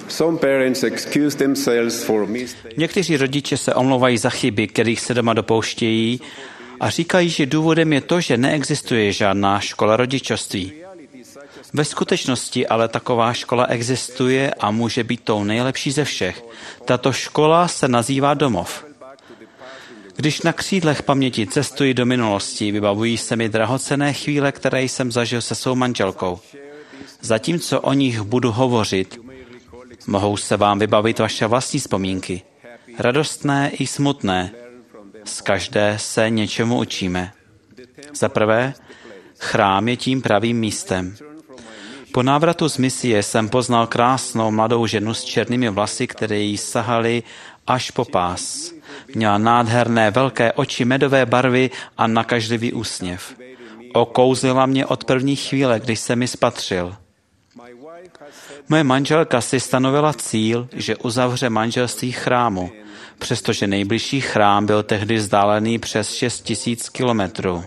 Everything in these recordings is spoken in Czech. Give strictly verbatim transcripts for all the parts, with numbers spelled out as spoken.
Někteří rodiče se omlouvají za chyby, kterých se doma dopouštějí, a říkají, že důvodem je to, že neexistuje žádná škola rodičovství. Ve skutečnosti ale taková škola existuje a může být tou nejlepší ze všech. Tato škola se nazývá domov. Když na křídlech paměti cestuji do minulosti, vybavují se mi drahocenné chvíle, které jsem zažil se svou manželkou. Zatímco o nich budu hovořit, mohou se vám vybavit vaše vlastní vzpomínky. Radostné i smutné. Z každé se něčemu učíme. Za prvé, chrám je tím pravým místem. Po návratu z misie jsem poznal krásnou mladou ženu s černými vlasy, které jí sahaly až po pás. Měla nádherné velké oči medové barvy a nakažlivý úsměv. Okouzlila mě od první chvíle, když se mi spatřil. Moje manželka si stanovila cíl, že uzavře manželství chrámu, přestože nejbližší chrám byl tehdy vzdálený přes šest tisíc kilometrů.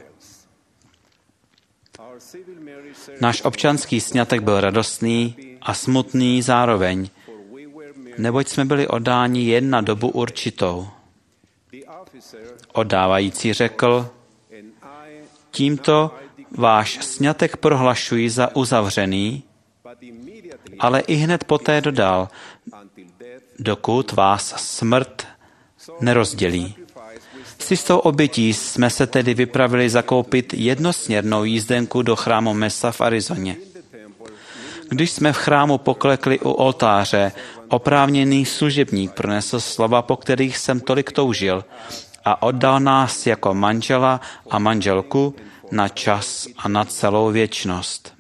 Náš občanský sňatek byl radostný a smutný zároveň, neboť jsme byli oddáni jen na dobu určitou. Oddávající řekl, tímto váš sňatek prohlašuji za uzavřený, ale i hned poté dodal, dokud vás smrt nerozdělí. S jistou obětí jsme se tedy vypravili zakoupit jednosměrnou jízdenku do chrámu Mesa v Arizoně. Když jsme v chrámu poklekli u oltáře, oprávněný služebník pronesl slova, po kterých jsem tolik toužil, a oddal nás jako manžela a manželku na čas a na celou věčnost.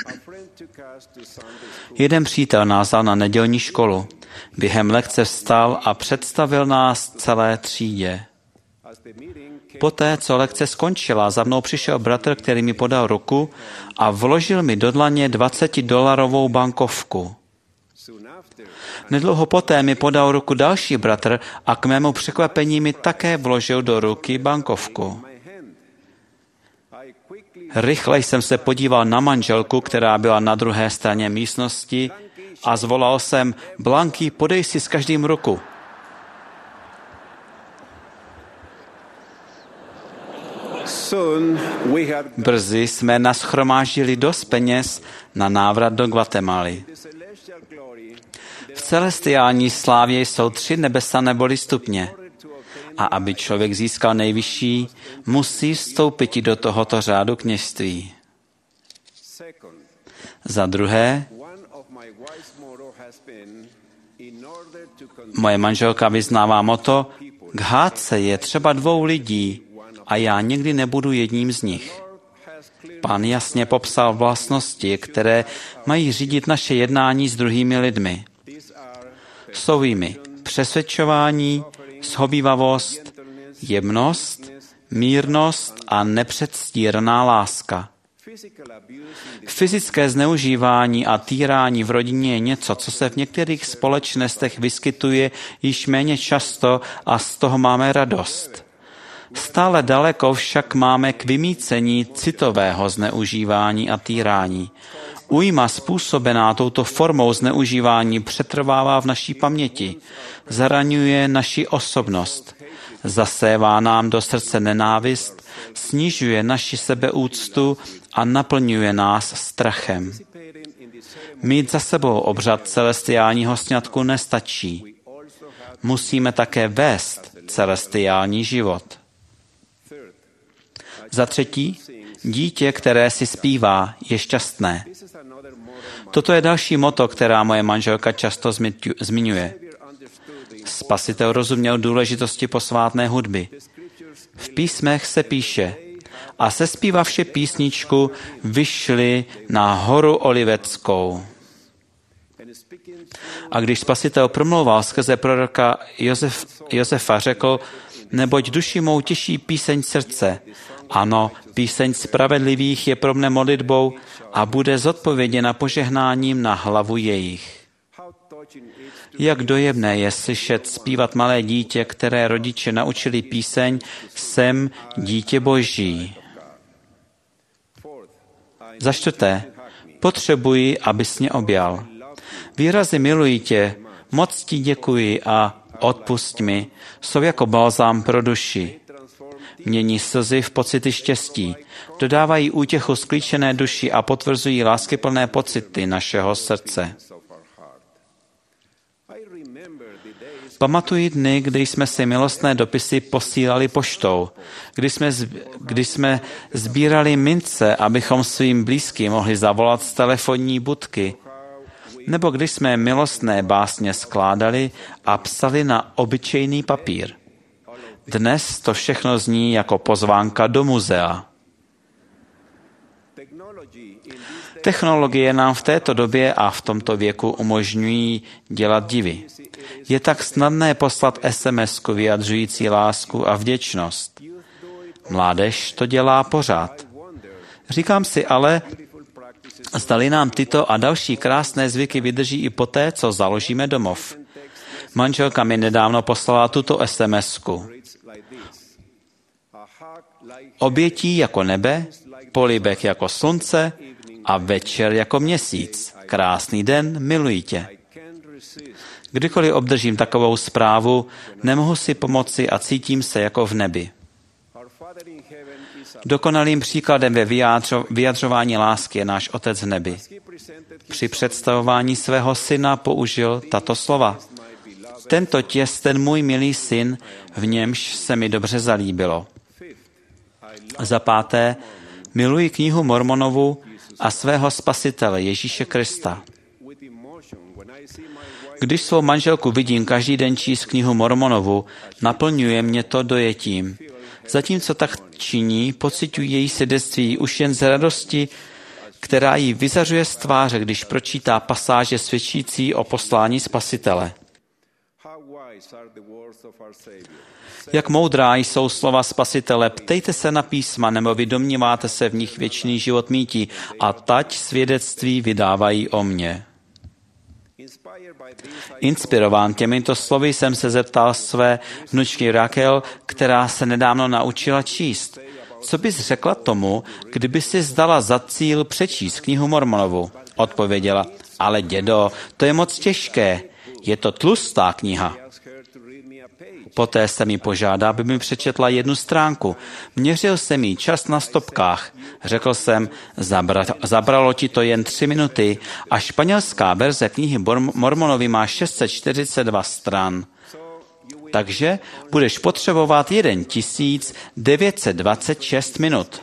Jeden přítel nás dal na nedělní školu. Během lekce vstal a představil nás celé třídě. Poté, co lekce skončila, za mnou přišel bratr, který mi podal ruku a vložil mi do dlaně dvacetidolarovou bankovku. Nedlouho poté mi podal ruku další bratr a k mému překvapení mi také vložil do ruky bankovku. Rychle jsem se podíval na manželku, která byla na druhé straně místnosti, a zvolal jsem, Blanky, podej si s každým ruku. Brzy jsme nashromáždili dost peněz na návrat do Guatemaly. V celestiální slávě jsou tři nebesa neboli stupně. A aby člověk získal nejvyšší, musí vstoupit do tohoto řádu kněžství. Za druhé, moje manželka vyznává motto, k hádce je třeba dvou lidí a já nikdy nebudu jedním z nich. Pán jasně popsal vlastnosti, které mají řídit naše jednání s druhými lidmi. Jsou jimi přesvědčování, shovívavost, jemnost, mírnost a nepředstíraná láska. Fyzické zneužívání a týrání v rodině je něco, co se v některých společnostech vyskytuje již méně často a z toho máme radost. Stále daleko však máme k vymýcení citového zneužívání a týrání. Újma způsobená touto formou zneužívání přetrvává v naší paměti, zaraňuje naši osobnost, zasévá nám do srdce nenávist, snižuje naši sebeúctu a naplňuje nás strachem. Mít za sebou obřad celestiálního sňatku nestačí. Musíme také vést celestiální život. Za třetí, dítě, které si zpívá, je šťastné. Toto je další motto, která moje manželka často zmiňuje. Spasitel rozuměl důležitosti posvátné hudby. V písmech se píše, a sespívavši písničku, vyšli na horu Oliveckou. A když Spasitel promlouval skrze proroka Josef, Josefa, řekl, neboť duši mou těší píseň srdce. Ano, píseň spravedlivých je pro mne modlitbou a bude zodpověděna požehnáním na hlavu jejich. Jak dojemné je slyšet zpívat malé dítě, které rodiče naučili píseň Jsem dítě Boží. Za čtvrté, potřebuji, abys mě objal. Výrazy miluji tě, moc ti děkuji a odpusť mi jsou jako balzám pro duši. Mění slzy v pocity štěstí, dodávají útěchu sklíčené duši a potvrzují láskyplné pocity našeho srdce. Pamatuji dny, kdy jsme si milostné dopisy posílali poštou, kdy jsme, kdy jsme sbírali mince, abychom svým blízkým mohli zavolat z telefonní budky, nebo když jsme milostné básně skládali a psali na obyčejný papír. Dnes to všechno zní jako pozvánka do muzea. Technologie nám v této době a v tomto věku umožňují dělat divy. Je tak snadné poslat es em esku vyjadřující lásku a vděčnost. Mládež to dělá pořád. Říkám si ale, zdali nám tyto a další krásné zvyky vydrží i poté, co založíme domov. Manželka mi nedávno poslala tuto es em esku. Obětí jako nebe, polibek jako slunce a večer jako měsíc. Krásný den, miluji tě. Kdykoliv obdržím takovou zprávu, nemohu si pomoci a cítím se jako v nebi. Dokonalým příkladem ve vyjadřování lásky je náš Otec v nebi. Při představování svého syna použil tato slova. Tento těs, ten můj milý syn, v němž se mi dobře zalíbilo. Za páté, miluji knihu Mormonovu a svého spasitele Ježíše Krista. Když svou manželku vidím každý den číst knihu Mormonovu, naplňuje mě to dojetím. Zatímco tak činí, pociťuji její svědectví už jen z radosti, která jí vyzařuje z tváře, když pročítá pasáže svědčící o poslání Spasitele. Jak moudrá jsou slova Spasitele, ptejte se na písma, nebo vy domníváte se v nich věčný život mítí, a tať svědectví vydávají o mně. Inspirován těmito slovy jsem se zeptal své vnučky Raquel, která se nedávno naučila číst. Co bys řekla tomu, kdyby si zdala za cíl přečíst knihu Mormonovu? Odpověděla, ale dědo, to je moc těžké, je to tlustá kniha. Poté se mi požádá, aby mi přečetla jednu stránku. Měřil jsem jí čas na stopkách. Řekl jsem, zabra, zabralo ti to jen tři minuty a španělská verze knihy Mormonovy má šest set čtyřicet dva stran. Takže budeš potřebovat jeden tisíc devět set dvacet šest minut.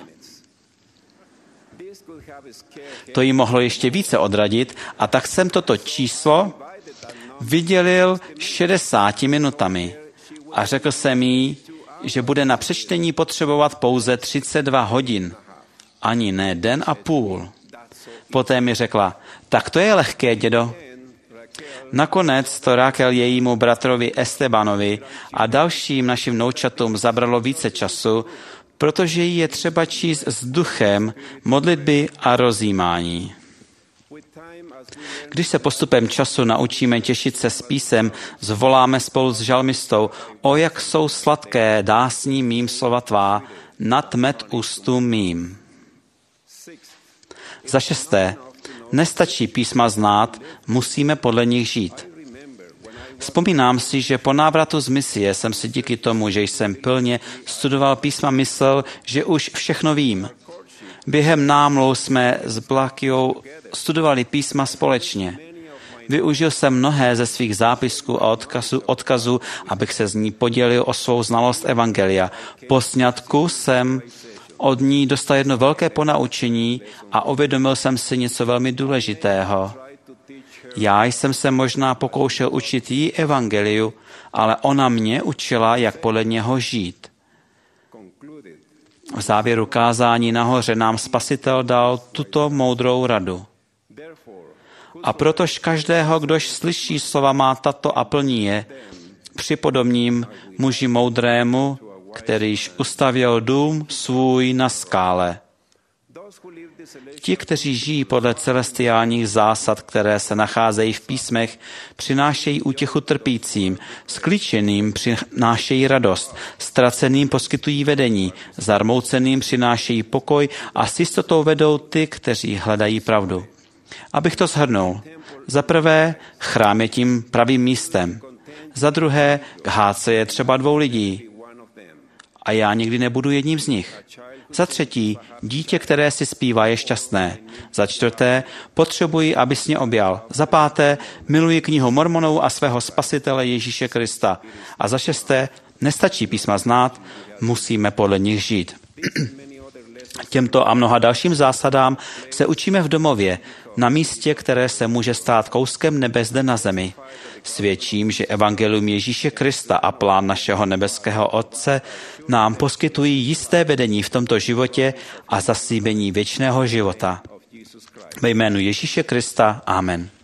To jí mohlo ještě více odradit a tak jsem toto číslo vydělil šedesáti minutami. A řekl jsem jí, že bude na přečtení potřebovat pouze třicet dva hodin. Ani ne den a půl. Poté mi řekla, tak to je lehké, dědo. Nakonec to Raquel jejímu bratrovi Estebanovi a dalším našim vnoučatům zabralo více času, protože jí je třeba číst s duchem modlitby a rozjímání. Když se postupem času naučíme těšit se s písem, zvoláme spolu s žalmistou, o jak jsou sladké dásní mým slova tvá, nad med ústům mým. Za šesté, nestačí písma znát, musíme podle nich žít. Vzpomínám si, že po návratu z misie jsem si díky tomu, že jsem pilně studoval písma, myslel, že už všechno vím. Během námluv jsme s Blakiou studovali písma společně. Využil jsem mnohé ze svých zápisků a odkazu, odkazu, abych se z ní podělil o svou znalost evangelia. Po sňatku jsem od ní dostal jedno velké ponaučení a uvědomil jsem si něco velmi důležitého. Já jsem se možná pokoušel učit jí evangeliu, ale ona mě učila, jak podle něho žít. V závěru kázání nahoře nám Spasitel dal tuto moudrou radu. A protož každého, kdož slyší slova má tato a plní je, připodobním muži moudrému, kterýž ustavil dům svůj na skále. Ti, kteří žijí podle celestiálních zásad, které se nacházejí v písmech, přinášejí útěchu trpícím, sklíčeným přinášejí radost, ztraceným poskytují vedení, zarmouceným přinášejí pokoj a s jistotou vedou ty, kteří hledají pravdu. Abych to shrnul. Za prvé, chrám je tím pravým místem. Za druhé, k hádce je třeba dvou lidí. A já nikdy nebudu jedním z nich. Za třetí, dítě, které si zpívá, je šťastné. Za čtvrté, potřebuji, abys mě objal. Za páté, miluji knihu Mormonů a svého spasitele Ježíše Krista. A za šesté, nestačí písma znát, musíme podle nich žít. Těmto a mnoha dalším zásadám se učíme v domově, na místě, které se může stát kouskem nebe zde na zemi. Svědčím, že evangelium Ježíše Krista a plán našeho nebeského Otce nám poskytují jisté vedení v tomto životě a zaslíbení věčného života. Ve jménu Ježíše Krista. Amen.